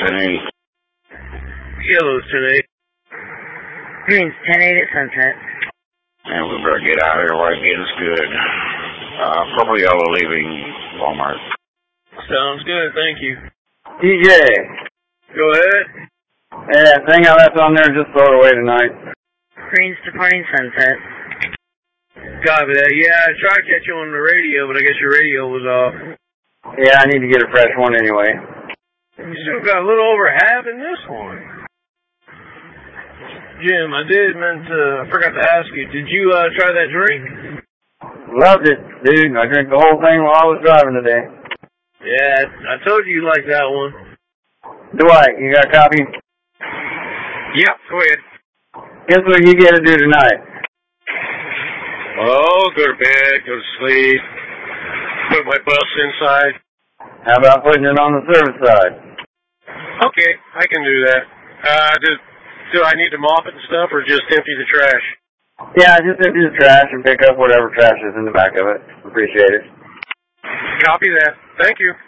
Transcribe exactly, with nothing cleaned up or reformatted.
ten eighty. Yellow's ten eighty. Green's ten eighty at Sunset. And we better get out of here while it gets good. Uh, purple yellow leaving Walmart. Sounds good, thank you. D J. Go ahead. Yeah, thing I left on there, just throw it away tonight. Green's departing Sunset. Copy that. Yeah, I tried to catch you on the radio, but I guess your radio was off. Yeah, I need to get a fresh one anyway. You still got a little over half in this one. Jim, I did meant to, I forgot to ask you, did you uh, try that drink? Loved it, dude. I drank the whole thing while I was driving today. Yeah, I told you you liked that one. Dwight, you got a copy? Yep, go ahead. Guess what you get to do tonight? Oh, go to bed, go to sleep, put my bus inside. How about putting it on the service side? Okay, I can do that. Uh, do, do I need to mop it and stuff, or just empty the trash? Yeah, just empty the trash and pick up whatever trash is in the back of it. Appreciate it. Copy that. Thank you.